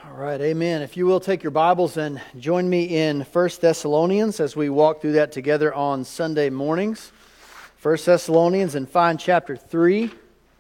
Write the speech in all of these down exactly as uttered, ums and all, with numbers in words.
All right, amen. If you will take your Bibles and join me in First Thessalonians as we walk through that together on Sunday mornings. First Thessalonians and find chapter three.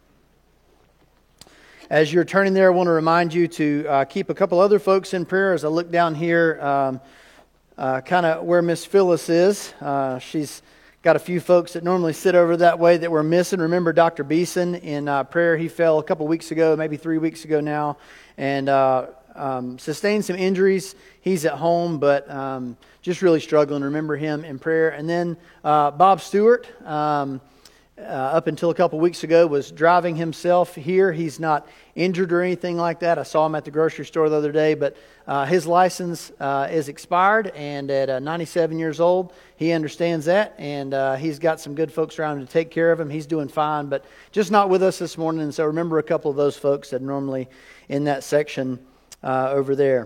As you're turning there, I want to remind you to uh, keep a couple other folks in prayer. As I look down here, um, uh, kind of where Miss Phyllis is. Uh, she's got a few folks that normally sit over that way that we're missing. Remember Doctor Beeson in uh, prayer. He fell a couple weeks ago, maybe three weeks ago now, and uh, um, sustained some injuries. He's at home, but um, just really struggling. Remember him in prayer. And then uh, Bob Stewart, um, uh, up until a couple weeks ago, was driving himself here. He's not injured or anything like that. I saw him at the grocery store the other day, but uh, his license uh, is expired, and at uh, ninety-seven years old, he understands that, and uh, he's got some good folks around him to take care of him. He's doing fine, but just not with us this morning, and so remember a couple of those folks that are normally in that section uh, over there.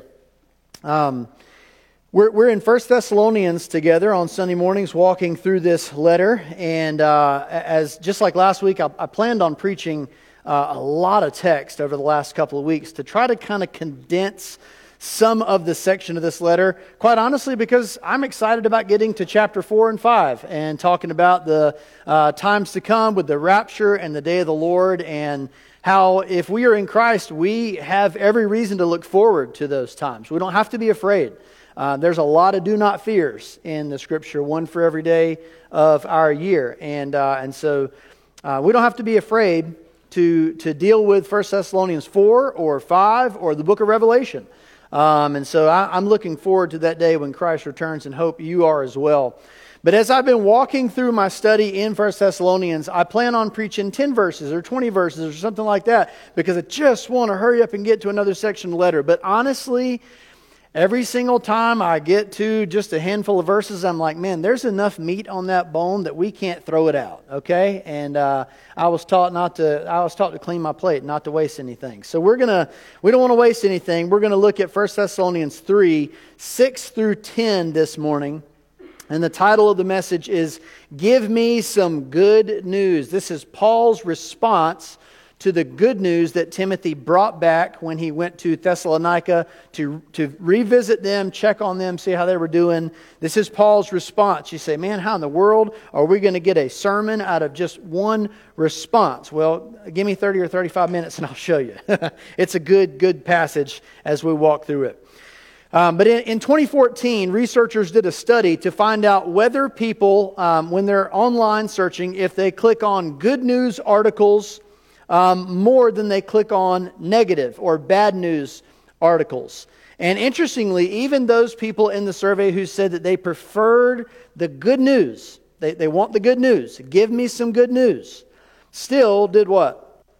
Um, we're, we're in First Thessalonians together on Sunday mornings, walking through this letter, and uh, as just like last week, I, I planned on preaching uh, a lot of text over the last couple of weeks to try to kind of condense some of the section of this letter, quite honestly, because I'm excited about getting to chapter four and five and talking about the uh, times to come with the rapture and the day of the Lord, and how if we are in Christ, we have every reason to look forward to those times. We don't have to be afraid. Uh, there's a lot of do not fears in the Scripture, one for every day of our year, and uh, and so uh, we don't have to be afraid to to deal with First Thessalonians four or five or the book of Revelation. Um, and so I, I'm looking forward to that day when Christ returns, and hope you are as well. But as I've been walking through my study in First Thessalonians, I plan on preaching ten verses or twenty verses or something like that, because I just want to hurry up and get to another section of the letter. But honestly, every single time I get to just a handful of verses, I'm like, man, there's enough meat on that bone that we can't throw it out, okay? And uh, I was taught not to. I was taught to clean my plate, not to waste anything. So we're gonna. We don't want to waste anything. We're gonna look at First Thessalonians three, six through ten this morning. And the title of the message is "Give Me Some Good News." This is Paul's response to the good news that Timothy brought back when he went to Thessalonica to, to revisit them, check on them, see how they were doing. This is Paul's response. You say, man, how in the world are we going to get a sermon out of just one response? Well, give me thirty or thirty-five minutes and I'll show you. It's a good, good passage as we walk through it. Um, but in, in twenty fourteen, researchers did a study to find out whether people, um, when they're online searching, if they click on good news articles Um, more than they click on negative or bad news articles. And interestingly, even those people in the survey who said that they preferred the good news, they, they want the good news, give me some good news, still did what?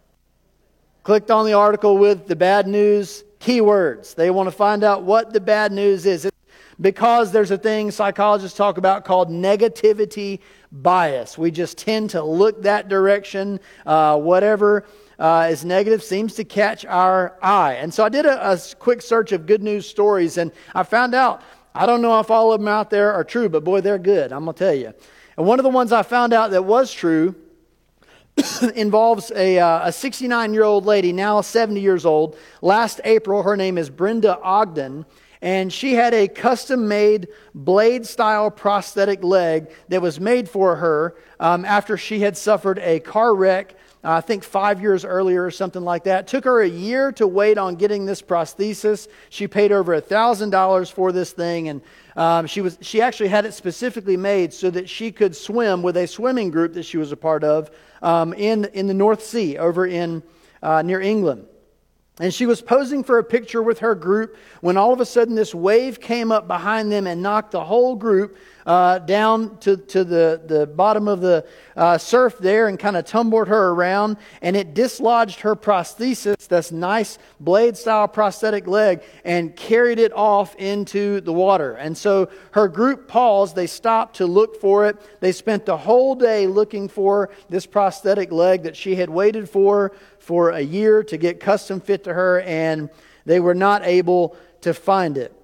Clicked on the article with the bad news keywords. They want to find out what the bad news is. It's because there's a thing psychologists talk about called negativity bias. We just tend to look that direction. Uh, whatever uh, is negative seems to catch our eye. And so I did a, a quick search of good news stories, and I found out, I don't know if all of them out there are true, but boy, they're good, I'm going to tell you. And one of the ones I found out that was true involves a, uh, a sixty-nine-year-old lady, now seventy years old. Last April, her name is Brenda Ogden, and she had a custom-made blade-style prosthetic leg that was made for her um, after she had suffered a car wreck, uh, I think five years earlier or something like that. It took her a year to wait on getting this prosthesis. She paid over one thousand dollars for this thing, and um, she was she actually had it specifically made so that she could swim with a swimming group that she was a part of um, in, in the North Sea over in uh, near England. And she was posing for a picture with her group when all of a sudden this wave came up behind them and knocked the whole group uh, down to, to the, the bottom of the uh, surf there and kind of tumbled her around. And it dislodged her prosthesis, this nice blade-style prosthetic leg, and carried it off into the water. And so her group paused. They stopped to look for it. They spent the whole day looking for this prosthetic leg that she had waited for for a year to get custom fit to her, and they were not able to find it.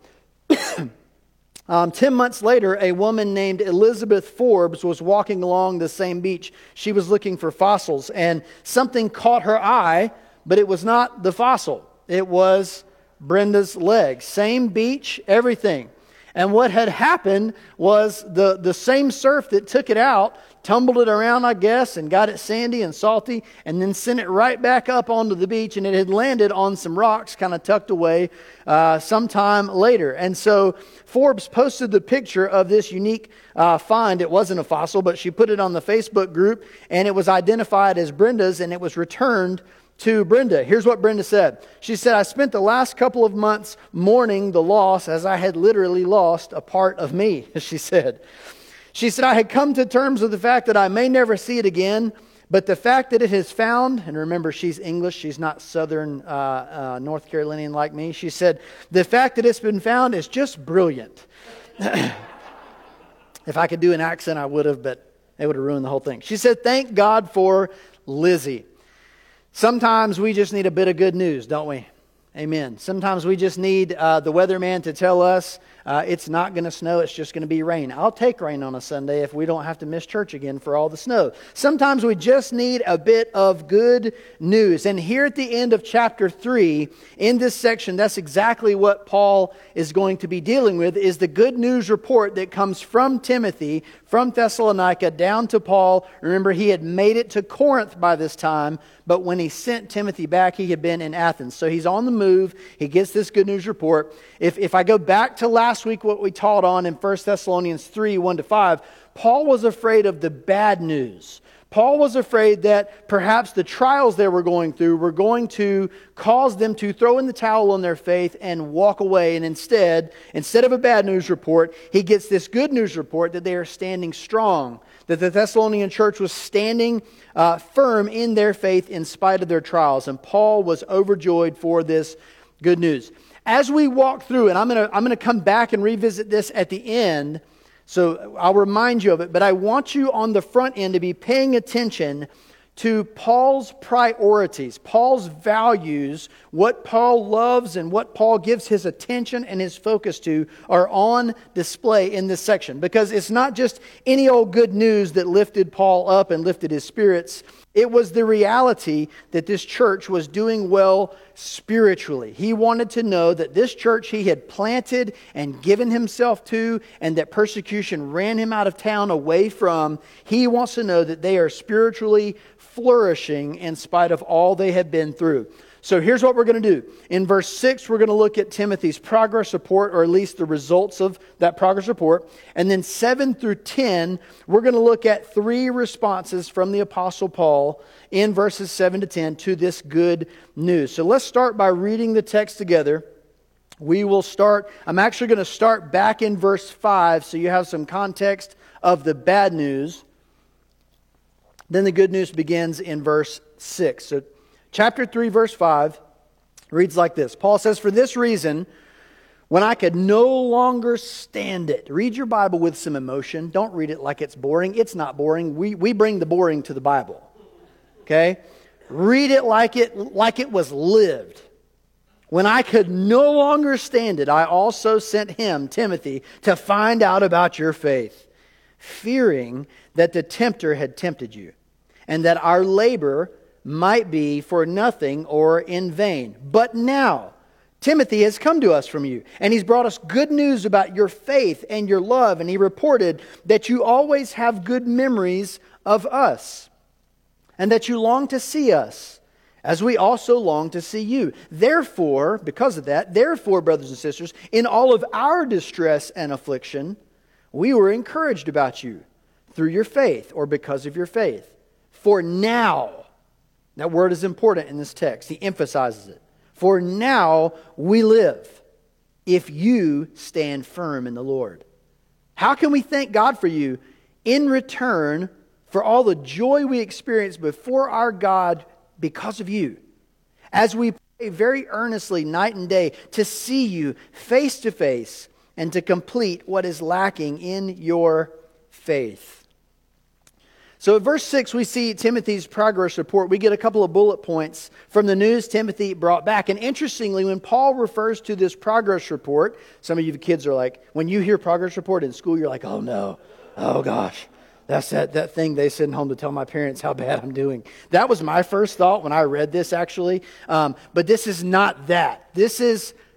um, ten months later, a woman named Elizabeth Forbes was walking along the same beach. She was looking for fossils, and something caught her eye, but it was not the fossil. It was Brenda's leg. Same beach, everything. And what had happened was the, the same surf that took it out, tumbled it around, I guess, and got it sandy and salty, and then sent it right back up onto the beach, and it had landed on some rocks kind of tucked away uh, sometime later. And so Forbes posted the picture of this unique uh, find. It wasn't a fossil, but she put it on the Facebook group, and it was identified as Brenda's, and it was returned to Brenda. Here's what Brenda said. She said, I spent the last couple of months mourning the loss as I had literally lost a part of me, she said. She said, I had come to terms with the fact that I may never see it again, but the fact that it has found, and remember she's English, she's not Southern uh, uh, North Carolinian like me. She said, the fact that it's been found is just brilliant. If I could do an accent, I would have, but it would have ruined the whole thing. She said, thank God for Lizzie. Sometimes we just need a bit of good news, don't we? Amen. Sometimes we just need uh, the weatherman to tell us uh, it's not going to snow, it's just going to be rain. I'll take rain on a Sunday if we don't have to miss church again for all the snow. Sometimes we just need a bit of good news. And here at the end of chapter three, in this section, that's exactly what Paul is going to be dealing with, is the good news report that comes from Timothy, from Thessalonica, down to Paul. Remember, he had made it to Corinth by this time, but when he sent Timothy back, he had been in Athens. So he's on the move. He gets this good news report. If, if I go back to last week, what we taught on in First Thessalonians three, one to five, Paul was afraid of the bad news. Paul was afraid that perhaps the trials they were going through were going to cause them to throw in the towel on their faith and walk away. And instead, instead of a bad news report, he gets this good news report that they are standing strong, that the Thessalonian church was standing uh, firm in their faith in spite of their trials. And Paul was overjoyed for this good news. As we walk through, and I'm going to I'm going to come back and revisit this at the end, so I'll remind you of it, but I want you on the front end to be paying attention to Paul's priorities, Paul's values, what Paul loves and what Paul gives his attention and his focus to are on display in this section. Because it's not just any old good news that lifted Paul up and lifted his spirits. It was the reality that this church was doing well spiritually. He wanted to know that this church he had planted and given himself to, and that persecution ran him out of town away from, he wants to know that they are spiritually flourishing in spite of all they have been through. So here's what we're going to do. In verse six, we're going to look at Timothy's progress report, or at least the results of that progress report. And then seven through ten, we're going to look at three responses from the Apostle Paul in verses seven to ten to this good news. So let's start by reading the text together. We will start, I'm actually going to start back in verse five so you have some context of the bad news. Then the good news begins in verse six. So chapter three, verse five reads like this. Paul says, for this reason, when I could no longer stand it. Read your Bible with some emotion. Don't read it like it's boring. It's not boring. We, we bring the boring to the Bible. Okay? Read it like it, like it was lived. When I could no longer stand it, I also sent him, Timothy, to find out about your faith, fearing that the tempter had tempted you, and that our labor might be for nothing or in vain. But now, Timothy has come to us from you, and he's brought us good news about your faith and your love, and he reported that you always have good memories of us, and that you long to see us, as we also long to see you. Therefore, because of that, therefore, brothers and sisters, in all of our distress and affliction, we were encouraged about you through your faith, or because of your faith. For now, that word is important in this text. He emphasizes it. For now we live, if you stand firm in the Lord. How can we thank God for you in return for all the joy we experience before our God because of you, as we pray very earnestly night and day to see you face to face and to complete what is lacking in your faith? So in verse six, we see Timothy's progress report. We get a couple of bullet points from the news Timothy brought back. And interestingly, when Paul refers to this progress report, some of you kids are like, when you hear progress report in school, you're like, oh no, oh gosh, that's that, that thing they send home to tell my parents how bad I'm doing. That was my first thought when I read this, actually. Um, but this is not that. This is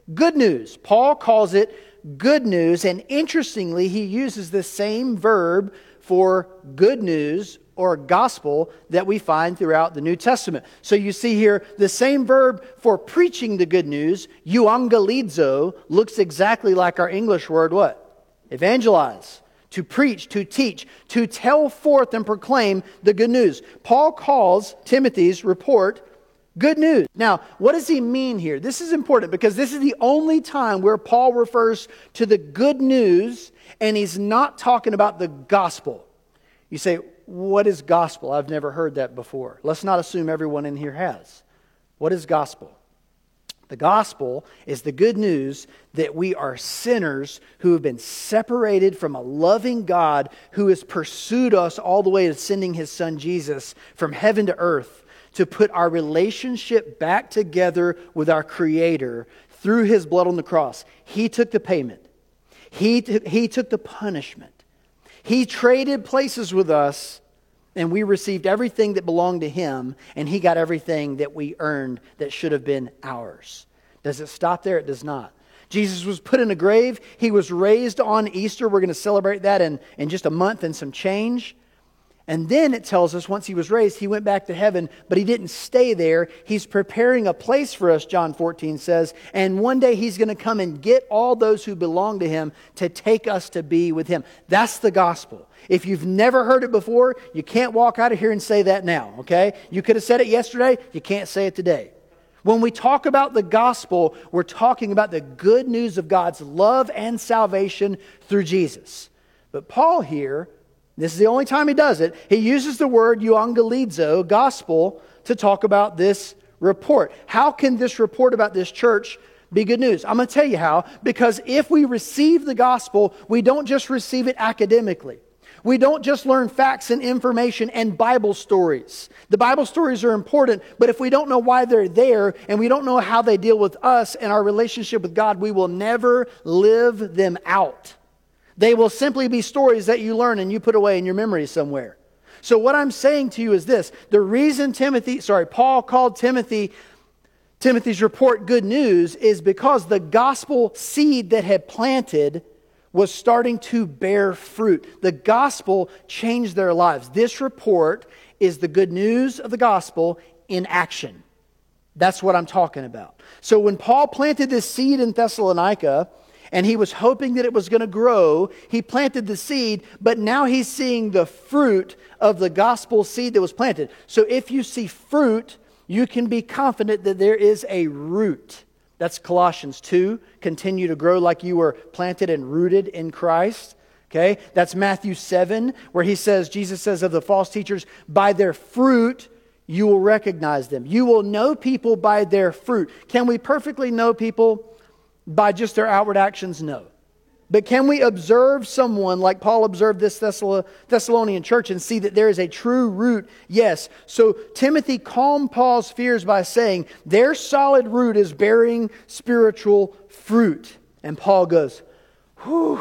Good news. Paul calls it good news, and interestingly, he uses the same verb for good news or gospel that we find throughout the New Testament. So you see here, the same verb for preaching the good news, euangelizo, looks exactly like our English word, what? Evangelize. To preach, to teach, to tell forth and proclaim the good news. Paul calls Timothy's report good news. Now, what does he mean here? This is important because this is the only time where Paul refers to the good news and he's not talking about the gospel. You say, what is gospel? I've never heard that before. Let's not assume everyone in here has. What is gospel? The gospel is the good news that we are sinners who have been separated from a loving God who has pursued us all the way to sending His Son Jesus from heaven to earth to put our relationship back together with our Creator through His blood on the cross. He took the payment. He, t- he took the punishment. He traded places with us, and we received everything that belonged to Him, and He got everything that we earned that should have been ours. Does it stop there? It does not. Jesus was put in a grave. He was raised on Easter. We're going to celebrate that in, in just a month and some change. And then it tells us once He was raised, He went back to heaven, but He didn't stay there. He's preparing a place for us, John fourteen says, and one day He's going to come and get all those who belong to Him to take us to be with Him. That's the gospel. If you've never heard it before, you can't walk out of here and say that now, okay? You could have said it yesterday, you can't say it today. When we talk about the gospel, we're talking about the good news of God's love and salvation through Jesus. But Paul here, this is the only time he does it, he uses the word euangelizo, gospel, to talk about this report. How can this report about this church be good news? I'm going to tell you how. Because if we receive the gospel, we don't just receive it academically. We don't just learn facts and information and Bible stories. The Bible stories are important, but if we don't know why they're there and we don't know how they deal with us and our relationship with God, we will never live them out. They will simply be stories that you learn and you put away in your memory somewhere. So what I'm saying to you is this. The reason Timothy, sorry, Paul called Timothy, Timothy's report good news is because the gospel seed that had planted was starting to bear fruit. The gospel changed their lives. This report is the good news of the gospel in action. That's what I'm talking about. So when Paul planted this seed in Thessalonica, and he was hoping that it was going to grow, he planted the seed, but now he's seeing the fruit of the gospel seed that was planted. So if you see fruit, you can be confident that there is a root. That's Colossians two. Continue to grow like you were planted and rooted in Christ. Okay, that's Matthew seven, where he says, Jesus says of the false teachers, by their fruit you will recognize them. You will know people by their fruit. Can we perfectly know people by just their outward actions? No. But can we observe someone like Paul observed this Thessalonian church and see that there is a true root? Yes. So Timothy calmed Paul's fears by saying their solid root is bearing spiritual fruit. And Paul goes, whew,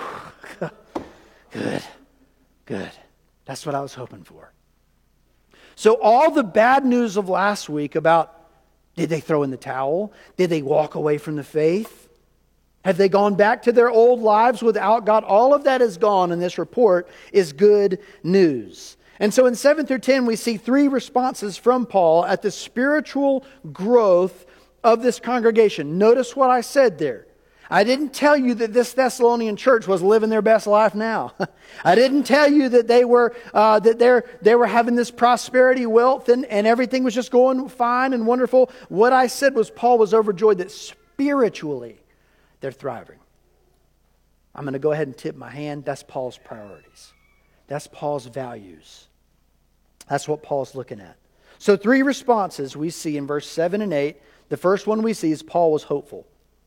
good, good. That's what I was hoping for. So all the bad news of last week about did they throw in the towel? Did they walk away from the faith? Have they gone back to their old lives without God? All of that is gone, and this report is good news. And so in seven through ten, we see three responses from Paul at the spiritual growth of this congregation. Notice what I said there. I didn't tell you that this Thessalonian church was living their best life now. I didn't tell you that they were uh, that they're they were having this prosperity, wealth, and, and everything was just going fine and wonderful. What I said was Paul was overjoyed that spiritually they're thriving. I'm going to go ahead and tip my hand. That's Paul's priorities. That's Paul's values. That's what Paul's looking at. So three responses we see in verse seven and eight. The first one we see is Paul was hopeful.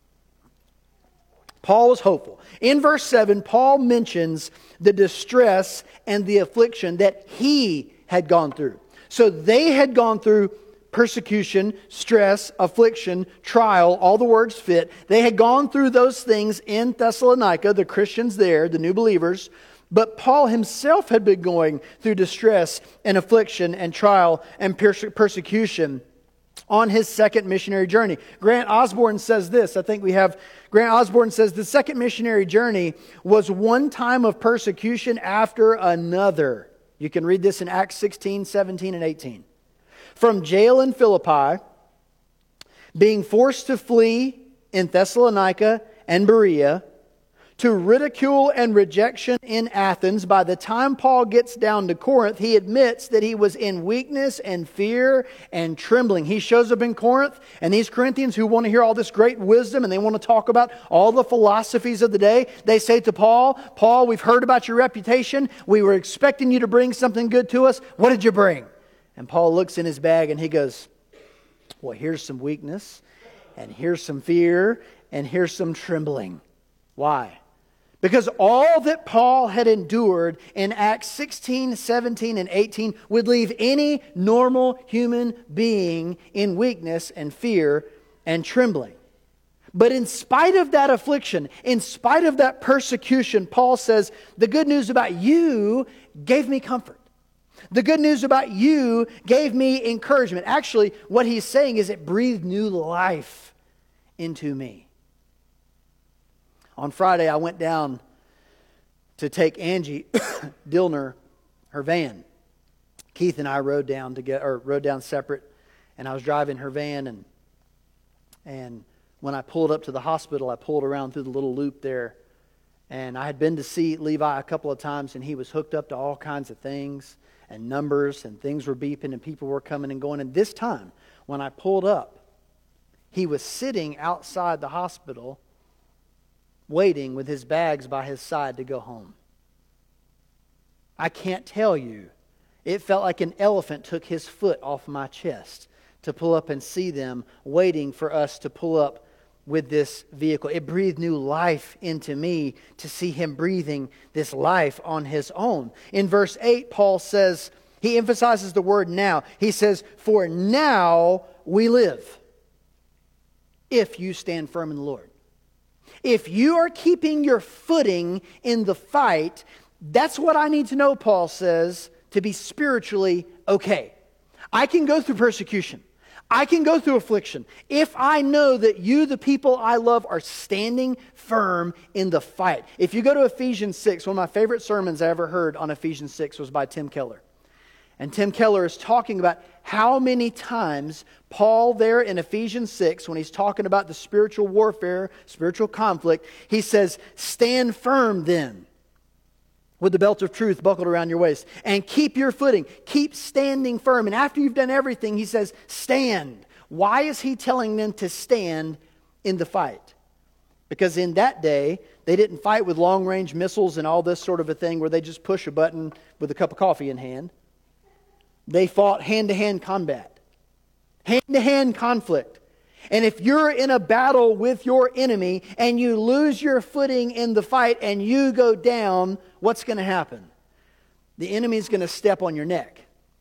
Paul was hopeful. In verse seven, Paul mentions the distress and the affliction that he had gone through. So they had gone through persecution, stress, affliction, trial, all the words fit. They had gone through those things in Thessalonica, the Christians there, the new believers. But Paul himself had been going through distress and affliction and trial and perse- persecution. on his second missionary journey. Grant Osborne says this. I think we have, Grant Osborne says, the second missionary journey was one time of persecution after another. You can read this in Acts sixteen, seventeen, and eighteen. From jail in Philippi, being forced to flee in Thessalonica and Berea, to ridicule and rejection in Athens. By the time Paul gets down to Corinth, he admits that he was in weakness and fear and trembling. He shows up in Corinth, and these Corinthians who want to hear all this great wisdom and they want to talk about all the philosophies of the day, they say to Paul, Paul, we've heard about your reputation. We were expecting you to bring something good to us. What did you bring? And Paul looks in his bag and he goes, well, here's some weakness, and here's some fear, and here's some trembling. Why? Because all that Paul had endured in Acts sixteen, seventeen, and eighteen would leave any normal human being in weakness and fear and trembling. But in spite of that affliction, in spite of that persecution, Paul says, the good news about you gave me comfort. The good news about you gave me encouragement. Actually, what he's saying is it breathed new life into me. On Friday, I went down to take Angie Dillner her van. Keith and I rode down together, or rode down separate, and I was driving her van, and and when I pulled up to the hospital, I pulled around through the little loop there, and I had been to see Levi a couple of times, and he was hooked up to all kinds of things and numbers, and things were beeping, and people were coming and going. And this time, when I pulled up, he was sitting outside the hospital, waiting with his bags by his side to go home. I can't tell you, it felt like an elephant took his foot off my chest to pull up and see them waiting for us to pull up with this vehicle. It breathed new life into me to see him breathing this life on his own. In verse eight, Paul says, he emphasizes the word now. He says, for now we live, if you stand firm in the Lord. If you are keeping your footing in the fight, that's what I need to know, Paul says, to be spiritually okay. I can go through persecution. I can go through affliction if I know that you, the people I love, are standing firm in the fight. If you go to Ephesians six, one of my favorite sermons I ever heard on Ephesians six was by Tim Keller. And Tim Keller is talking about how many times Paul there in Ephesians six, when he's talking about the spiritual warfare, spiritual conflict, he says, stand firm then, with the belt of truth buckled around your waist, and keep your footing. Keep standing firm. And after you've done everything, he says, stand. Why is he telling them to stand in the fight? Because in that day, they didn't fight with long-range missiles and all this sort of a thing where they just push a button with a cup of coffee in hand. They fought hand-to-hand combat, hand-to-hand conflict. And if you're in a battle with your enemy and you lose your footing in the fight and you go down, what's going to happen? The enemy's going to step on your neck,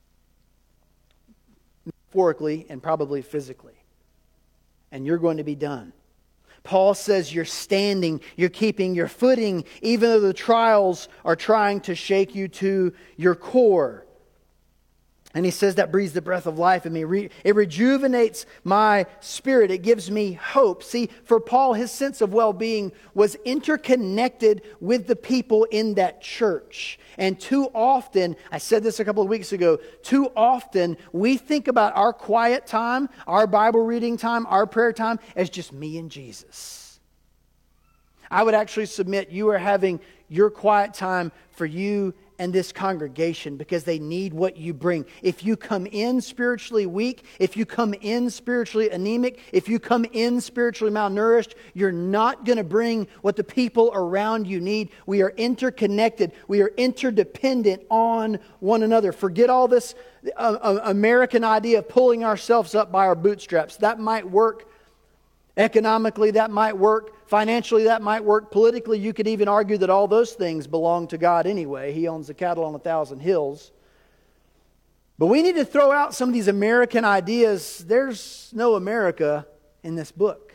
metaphorically and probably physically. And you're going to be done. Paul says you're standing, you're keeping your footing, even though the trials are trying to shake you to your core. And he says that breathes the breath of life in me. It rejuvenates my spirit. It gives me hope. See, for Paul, his sense of well-being was interconnected with the people in that church. And too often, I said this a couple of weeks ago, too often we think about our quiet time, our Bible reading time, our prayer time as just me and Jesus. I would actually submit you are having your quiet time for you and this congregation because they need what you bring. If you come in spiritually weak, if you come in spiritually anemic, if you come in spiritually malnourished, you're not going to bring what the people around you need. We are interconnected. We are interdependent on one another. Forget all this uh, uh, American idea of pulling ourselves up by our bootstraps. That might work. Economically, that might work. Financially, that might work. Politically, you could even argue that all those things belong to God anyway. He owns the cattle on a thousand hills. But we need to throw out some of these American ideas. There's no America in this book.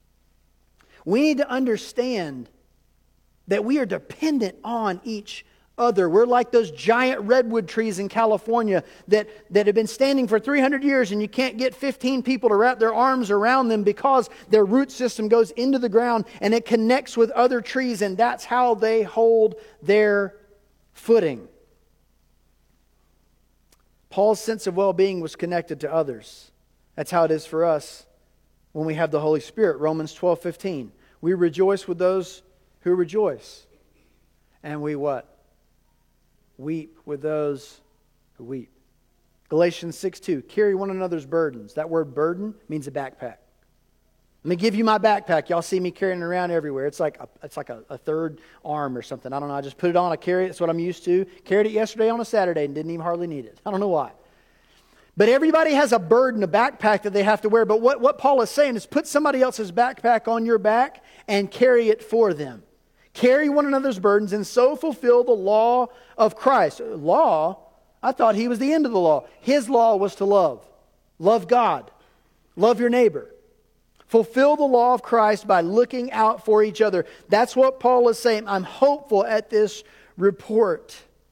We need to understand that we are dependent on each other. We're like those giant redwood trees in California that, that have been standing for three hundred years, and you can't get fifteen people to wrap their arms around them because their root system goes into the ground and it connects with other trees, and that's how they hold their footing. Paul's sense of well-being was connected to others. That's how it is for us when we have the Holy Spirit. Romans twelve fifteen. We rejoice with those who rejoice. And we what? Weep with those who weep. Galatians six two. Carry one another's burdens. That word burden means a backpack. Let me give you my backpack. Y'all see me carrying it around everywhere. It's like a, it's like a, a third arm or something. I don't know. I just put it on. I carry it. That's what I'm used to. Carried it yesterday on a Saturday and didn't even hardly need it. I don't know why. But everybody has a burden, a backpack that they have to wear. But what, what Paul is saying is put somebody else's backpack on your back and carry it for them. Carry one another's burdens and so fulfill the law of Christ. Law? I thought he was the end of the law. His law was to love. Love God. Love your neighbor. Fulfill the law of Christ by looking out for each other. That's what Paul is saying. I'm hopeful at this report.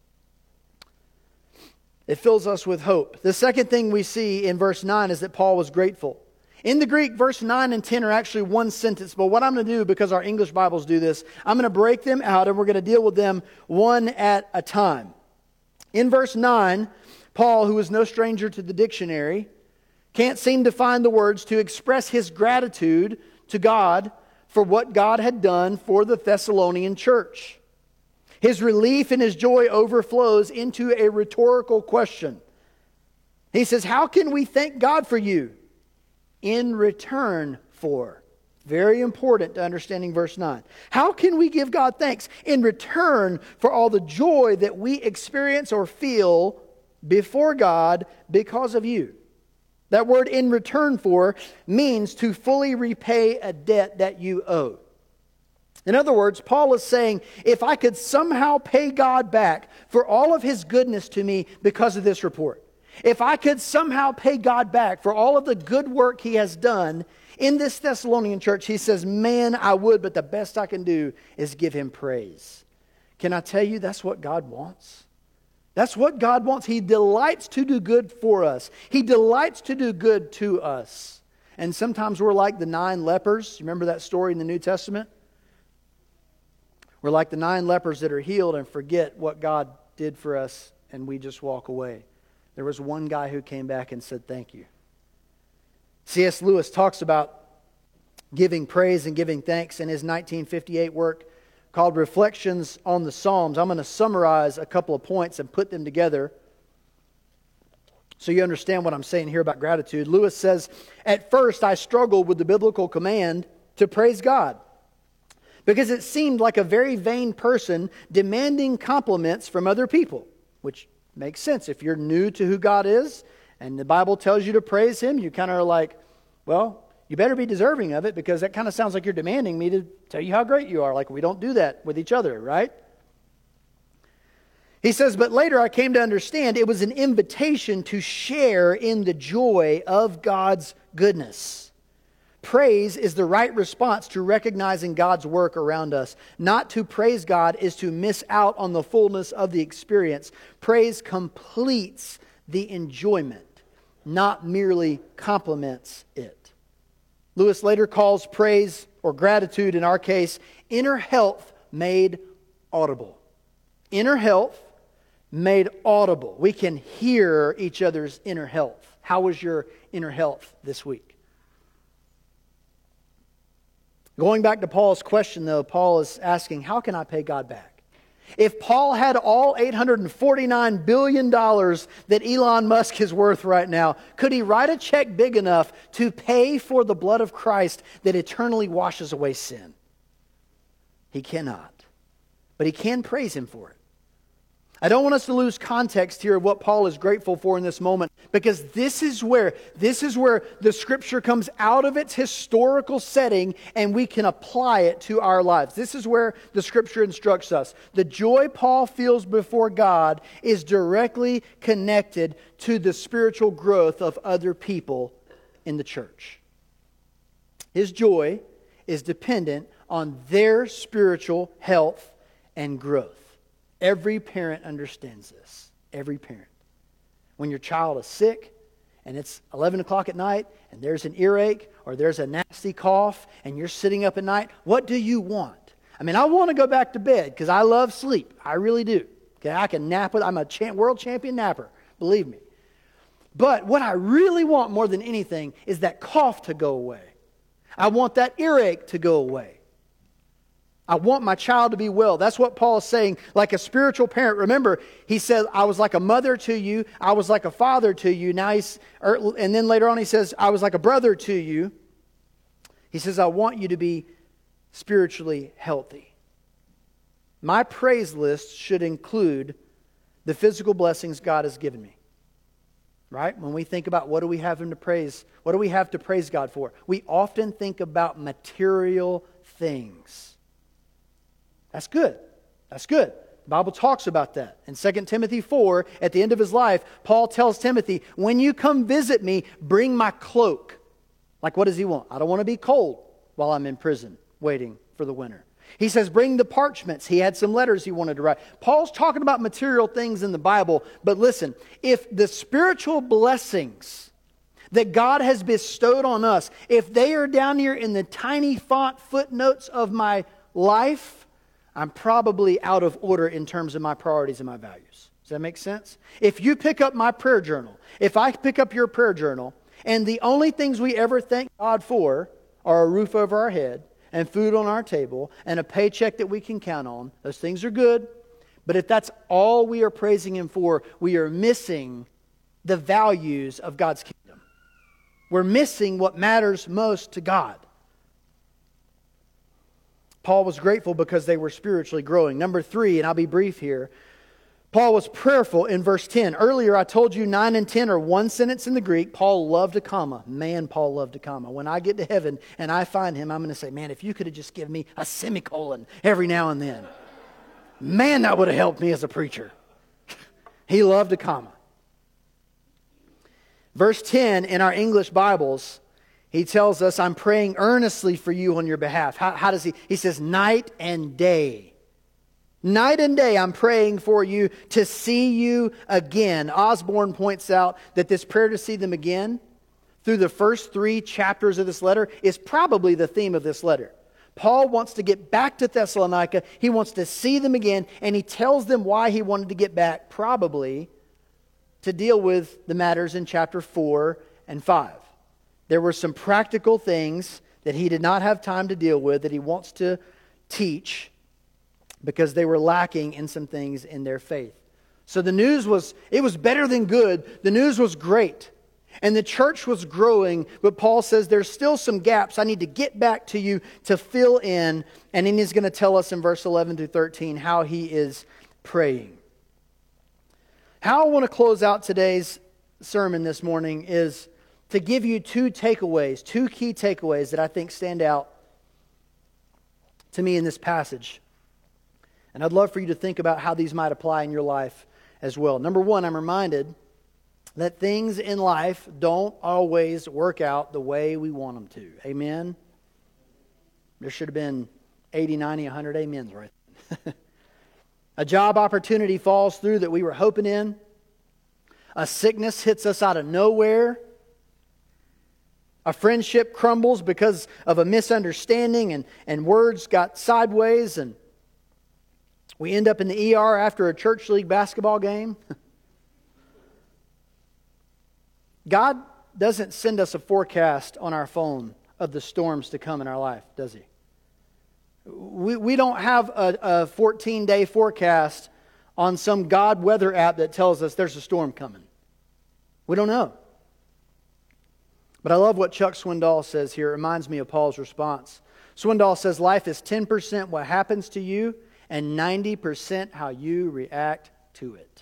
It fills us with hope. The second thing we see in verse nine is that Paul was grateful. In the Greek, verse nine and ten are actually one sentence, but what I'm going to do, because our English Bibles do this, I'm going to break them out and we're going to deal with them one at a time. In verse nine, Paul, who is no stranger to the dictionary, can't seem to find the words to express his gratitude to God for what God had done for the Thessalonian church. His relief and his joy overflows into a rhetorical question. He says, how can we thank God for you? In return for. Very important to understanding verse nine. How can we give God thanks? In return for all the joy that we experience or feel before God because of you. That word in return for means to fully repay a debt that you owe. In other words, Paul is saying, if I could somehow pay God back for all of His goodness to me because of this report, if I could somehow pay God back for all of the good work He has done in this Thessalonian church, he says, man, I would, but the best I can do is give Him praise. Can I tell you that's what God wants? That's what God wants. He delights to do good for us. He delights to do good to us. And sometimes we're like the nine lepers. Remember that story in the New Testament? We're like the nine lepers that are healed and forget what God did for us, and we just walk away. There was one guy who came back and said, thank you. C S Lewis talks about giving praise and giving thanks in his nineteen fifty-eight work called Reflections on the Psalms. I'm going to summarize a couple of points and put them together so you understand what I'm saying here about gratitude. Lewis says, at first I struggled with the biblical command to praise God because it seemed like a very vain person demanding compliments from other people, which makes sense. If you're new to who God is and the Bible tells you to praise Him, you kind of are like, well, you better be deserving of it because that kind of sounds like you're demanding me to tell you how great you are. Like we don't do that with each other, right? He says, but later I came to understand it was an invitation to share in the joy of God's goodness. Praise is the right response to recognizing God's work around us. Not to praise God is to miss out on the fullness of the experience. Praise completes the enjoyment, not merely complements it. Lewis later calls praise, or gratitude in our case, inner health made audible. Inner health made audible. We can hear each other's inner health. How was your inner health this week? Going back to Paul's question, though, Paul is asking, how can I pay God back? If Paul had all eight hundred forty-nine billion dollars that Elon Musk is worth right now, could he write a check big enough to pay for the blood of Christ that eternally washes away sin? He cannot. But he can praise Him for it. I don't want us to lose context here of what Paul is grateful for in this moment, because this is where this is where the Scripture comes out of its historical setting and we can apply it to our lives. This is where the Scripture instructs us. The joy Paul feels before God is directly connected to the spiritual growth of other people in the church. His joy is dependent on their spiritual health and growth. Every parent understands this. Every parent. When your child is sick and it's eleven o'clock at night and there's an earache or there's a nasty cough and you're sitting up at night, what do you want? I mean, I want to go back to bed because I love sleep. I really do. Okay, I can nap with, I'm a champ, world champion napper, believe me. But what I really want more than anything is that cough to go away. I want that earache to go away. I want my child to be well. That's what Paul is saying, like a spiritual parent. Remember, he said, I was like a mother to you. I was like a father to you. Now he's, and then later on he says, I was like a brother to you. He says, I want you to be spiritually healthy. My praise list should include the physical blessings God has given me. Right? When we think about what do we have him to praise, what do we have to praise God for? We often think about material things. That's good. That's good. The Bible talks about that. In Second Timothy four, at the end of his life, Paul tells Timothy, when you come visit me, bring my cloak. Like, what does he want? I don't want to be cold while I'm in prison waiting for the winter. He says, bring the parchments. He had some letters he wanted to write. Paul's talking about material things in the Bible. But listen, if the spiritual blessings that God has bestowed on us, if they are down here in the tiny font footnotes of my life, I'm probably out of order in terms of my priorities and my values. Does that make sense? If you pick up my prayer journal, if I pick up your prayer journal, and the only things we ever thank God for are a roof over our head, and food on our table, and a paycheck that we can count on. Those things are good. But if that's all we are praising him for, we are missing the values of God's kingdom. We're missing what matters most to God. Paul was grateful because they were spiritually growing. Number three, and I'll be brief here, Paul was prayerful in verse ten. Earlier I told you nine and ten are one sentence in the Greek. Paul loved a comma. Man, Paul loved a comma. When I get to heaven and I find him, I'm going to say, man, if you could have just given me a semicolon every now and then. Man, that would have helped me as a preacher. He loved a comma. Verse ten in our English Bibles, he tells us, I'm praying earnestly for you on your behalf. How, how does he? He says, night and day. Night and day I'm praying for you to see you again. Osborne points out that this prayer to see them again through the first three chapters of this letter is probably the theme of this letter. Paul wants to get back to Thessalonica. He wants to see them again, and he tells them why he wanted to get back, probably to deal with the matters in chapter four and five. There were some practical things that he did not have time to deal with that he wants to teach, because they were lacking in some things in their faith. So the news was, it was better than good. The news was great. And the church was growing, but Paul says there's still some gaps I need to get back to you to fill in. And then he's going to tell us in verse eleven to thirteen how he is praying. How I want to close out today's sermon this morning is to give you two takeaways, two key takeaways that I think stand out to me in this passage. And I'd love for you to think about how these might apply in your life as well. Number one, I'm reminded that things in life don't always work out the way we want them to. Amen? There should have been eighty, ninety, one hundred amens right there. A job opportunity falls through that we were hoping in. A sickness hits us out of nowhere. A friendship crumbles because of a misunderstanding and, and words got sideways, and we end up in the E R after a church league basketball game. God doesn't send us a forecast on our phone of the storms to come in our life, does He? We, we don't have a fourteen-day forecast on some God weather app that tells us there's a storm coming. We don't know. But I love what Chuck Swindoll says here. It reminds me of Paul's response. Swindoll says life is ten percent what happens to you and ninety percent how you react to it.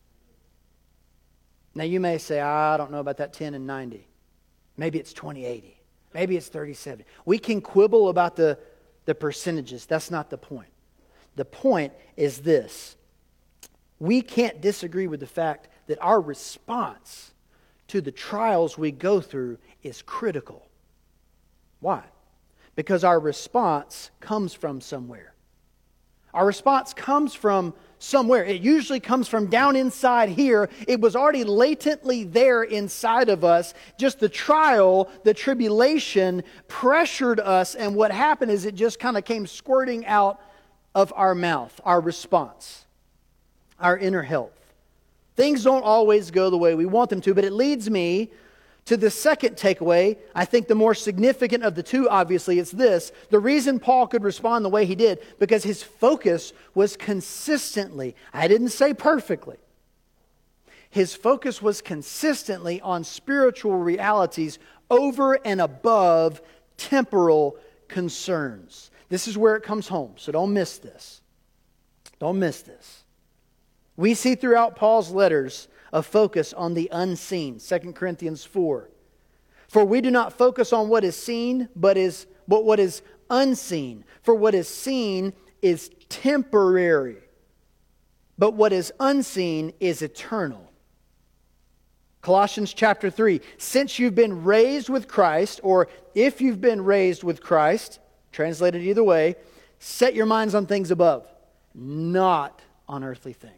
Now you may say, I don't know about that ten and ninety. Maybe it's twenty eighty. Maybe it's thirty seventy. We can quibble about the, the percentages. That's not the point. The point is this. We can't disagree with the fact that our response to the trials we go through is critical. Why? Because our response comes from somewhere. Our response comes from somewhere. It usually comes from down inside here. It was already latently there inside of us. Just the trial, the tribulation pressured us, and what happened is it just kind of came squirting out of our mouth, our response, our inner health. Things don't always go the way we want them to, but it leads me to the second takeaway. I think the more significant of the two, obviously, it's this. The reason Paul could respond the way he did, because his focus was consistently, I didn't say perfectly, his focus was consistently on spiritual realities over and above temporal concerns. This is where it comes home, so don't miss this. Don't miss this. We see throughout Paul's letters a focus on the unseen. Second Corinthians four. For we do not focus on what is seen, but is but what is unseen. For what is seen is temporary, but what is unseen is eternal. Colossians chapter three. Since you've been raised with Christ, or if you've been raised with Christ, translated either way, set your minds on things above, not on earthly things.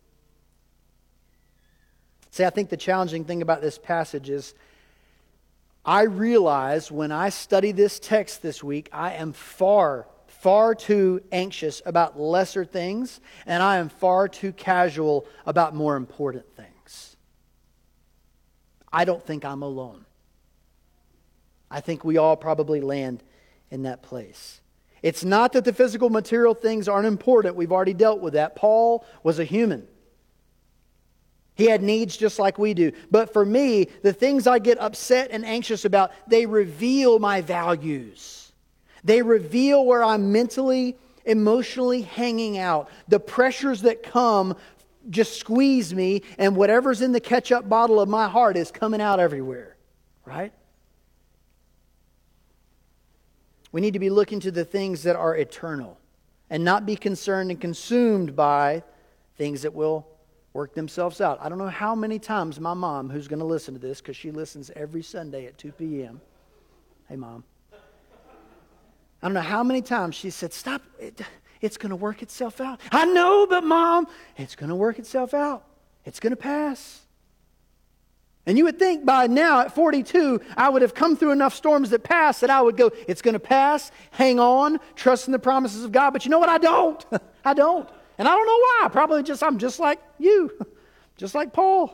See, I think the challenging thing about this passage is I realize when I study this text this week, I am far, far too anxious about lesser things, and I am far too casual about more important things. I don't think I'm alone. I think we all probably land in that place. It's not that the physical material things aren't important. We've already dealt with that. Paul was a human. He had needs just like we do. But for me, the things I get upset and anxious about, they reveal my values. They reveal where I'm mentally, emotionally hanging out. The pressures that come just squeeze me, and whatever's in the ketchup bottle of my heart is coming out everywhere. Right? We need to be looking to the things that are eternal and not be concerned and consumed by things that will work themselves out. I don't know how many times my mom, who's going to listen to this because she listens every Sunday at two p.m. Hey, Mom. I don't know how many times she said, stop, it, it's going to work itself out. I know, but Mom, it's going to work itself out. It's going to pass. And you would think by now at forty-two, I would have come through enough storms that pass that I would go, it's going to pass, hang on, trust in the promises of God. But you know what? I don't. I don't. And I don't know why. Probably just, I'm just like you. Just like Paul.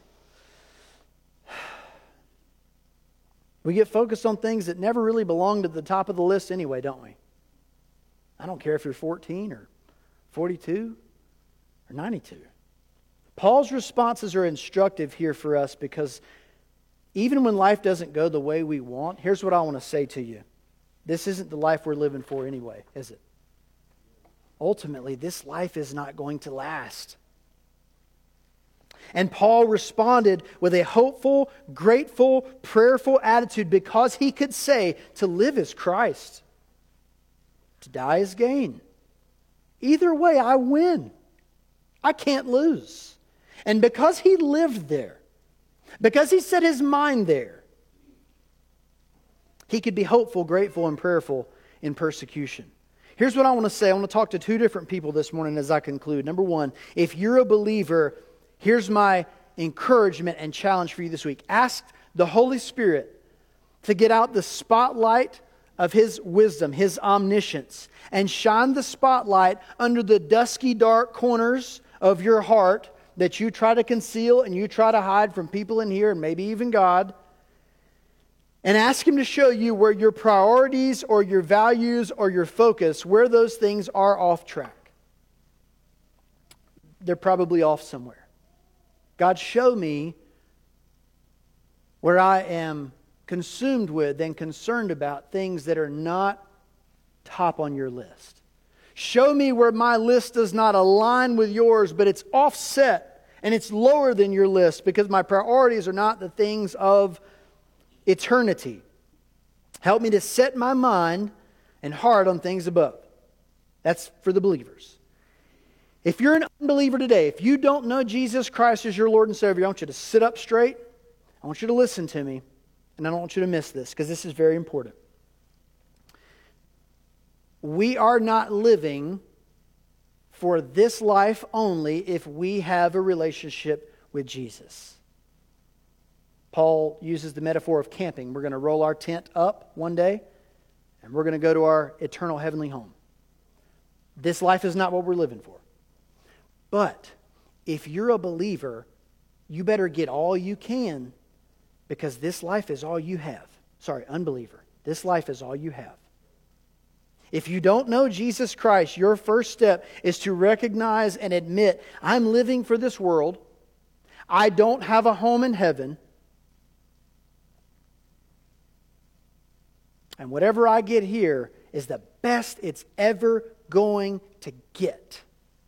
We get focused on things that never really belong to the top of the list anyway, don't we? I don't care if you're fourteen or forty-two or ninety-two. Paul's responses are instructive here for us because even when life doesn't go the way we want, here's what I want to say to you. This isn't the life we're living for anyway, is it? Ultimately, this life is not going to last. And Paul responded with a hopeful, grateful, prayerful attitude because he could say, to live is Christ. To die is gain. Either way, I win. I can't lose. And because he lived there, because he set his mind there, he could be hopeful, grateful, and prayerful in persecution. Here's what I want to say. I want to talk to two different people this morning as I conclude. Number one, if you're a believer, here's my encouragement and challenge for you this week. Ask the Holy Spirit to get out the spotlight of His wisdom, His omniscience, and shine the spotlight under the dusky, dark corners of your heart that you try to conceal and you try to hide from people in here and maybe even God. And ask Him to show you where your priorities or your values or your focus, where those things are off track. They're probably off somewhere. God, show me where I am consumed with and concerned about things that are not top on your list. Show me where my list does not align with yours, but it's offset and it's lower than your list because my priorities are not the things of eternity. Help me to set my mind and heart on things above. That's for the believers. If you're an unbeliever today, if you don't know Jesus Christ as your Lord and Savior, I want you to sit up straight. I want you to listen to me. And I don't want you to miss this because this is very important. We are not living for this life only if we have a relationship with Jesus. Paul uses the metaphor of camping. We're going to roll our tent up one day, and we're going to go to our eternal heavenly home. This life is not what we're living for. But if you're a believer, you better get all you can, because this life is all you have. Sorry, unbeliever. This life is all you have. If you don't know Jesus Christ, your first step is to recognize and admit, I'm living for this world. I don't have a home in heaven. And whatever I get here is the best it's ever going to get.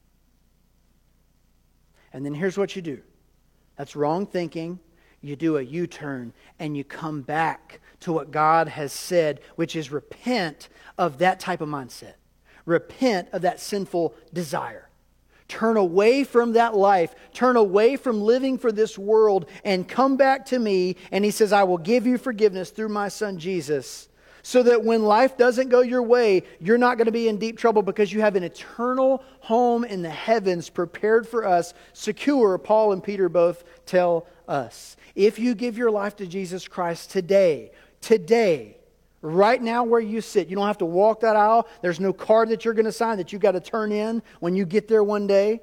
And then here's what you do. That's wrong thinking. You do a U-turn and you come back to what God has said, which is repent of that type of mindset. Repent of that sinful desire. Turn away from that life. Turn away from living for this world and come back to me. And He says, I will give you forgiveness through my Son Jesus, so that when life doesn't go your way, you're not going to be in deep trouble, because you have an eternal home in the heavens prepared for us, secure, Paul and Peter both tell us. If you give your life to Jesus Christ today, today, right now where you sit, you don't have to walk that aisle. There's no card that you're going to sign that you got to turn in when you get there one day.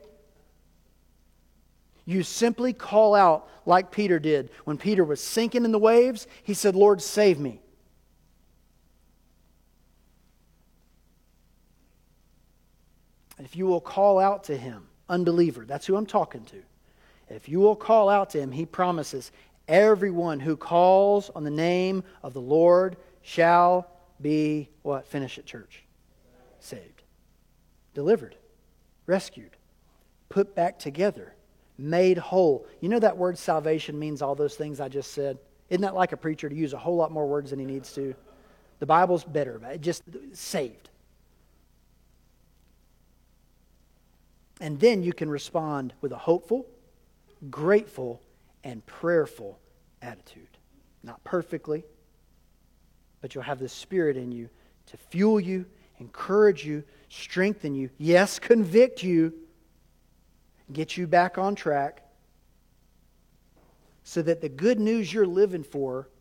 You simply call out like Peter did. When Peter was sinking in the waves, he said, Lord, save me. If you will call out to Him, unbeliever, that's who I'm talking to. If you will call out to Him, He promises, everyone who calls on the name of the Lord shall be, what? Finish it, church. Saved. Delivered. Rescued. Put back together. Made whole. You know that word salvation means all those things I just said? Isn't that like a preacher to use a whole lot more words than he needs to? The Bible's better. It just saved. And then you can respond with a hopeful, grateful, and prayerful attitude. Not perfectly, but you'll have the Spirit in you to fuel you, encourage you, strengthen you, yes, convict you, get you back on track, so that the good news you're living for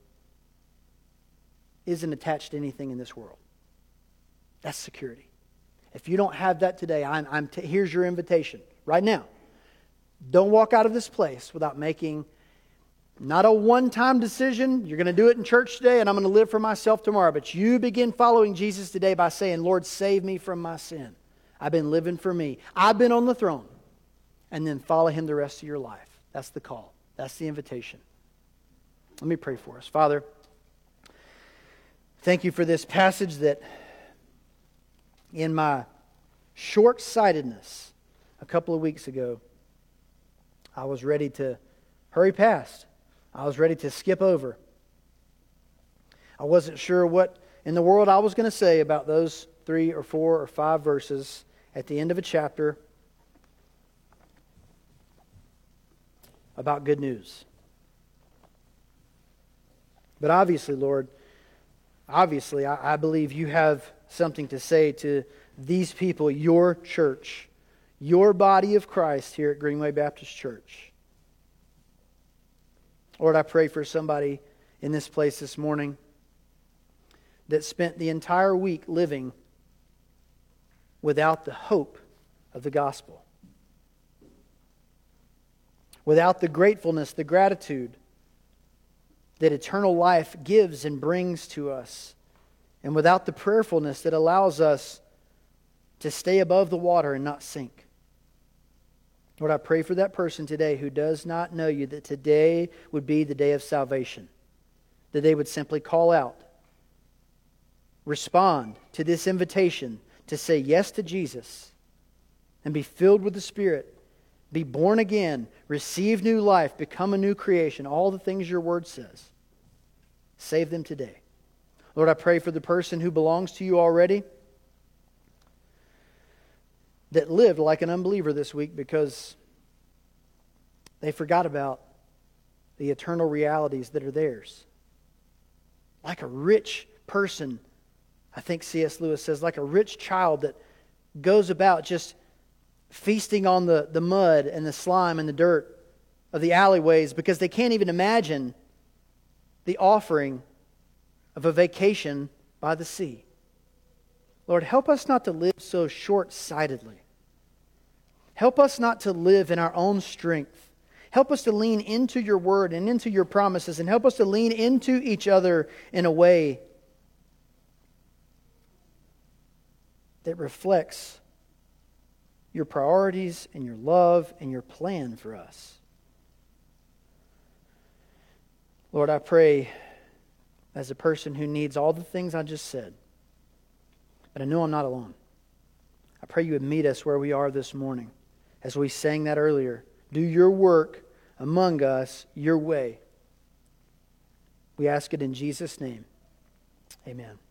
isn't attached to anything in this world. That's security. If you don't have that today, I'm, I'm t- here's your invitation right now. Don't walk out of this place without making not a one-time decision. You're going to do it in church today and I'm going to live for myself tomorrow. But you begin following Jesus today by saying, Lord, save me from my sin. I've been living for me. I've been on the throne. And then follow Him the rest of your life. That's the call. That's the invitation. Let me pray for us. Father, thank You for this passage that, in my short-sightedness a couple of weeks ago, I was ready to hurry past. I was ready to skip over. I wasn't sure what in the world I was going to say about those three or four or five verses at the end of a chapter about good news. But obviously, Lord, obviously, I, I believe You have something to say to these people, Your church, Your body of Christ here at Greenway Baptist Church. Lord, I pray for somebody in this place this morning that spent the entire week living without the hope of the gospel, without the gratefulness, the gratitude that eternal life gives and brings to us, and without the prayerfulness that allows us to stay above the water and not sink. Lord, I pray for that person today who does not know You, that today would be the day of salvation, that they would simply call out, respond to this invitation to say yes to Jesus and be filled with the Spirit, be born again, receive new life, become a new creation, all the things Your Word says. Save them today. Lord, I pray for the person who belongs to You already, that lived like an unbeliever this week because they forgot about the eternal realities that are theirs. Like a rich person, I think C S Lewis says, like a rich child that goes about just feasting on the, the mud and the slime and the dirt of the alleyways because they can't even imagine the offering of a vacation by the sea. Lord, help us not to live so short-sightedly. Help us not to live in our own strength. Help us to lean into your word and into your promises, and help us to lean into each other in a way that reflects your priorities and your love and your plan for us. Lord, I pray as a person who needs all the things I just said, but I know I'm not alone. I pray you would meet us where we are this morning. As we sang that earlier, do your work among us your way. We ask it in Jesus' name. Amen.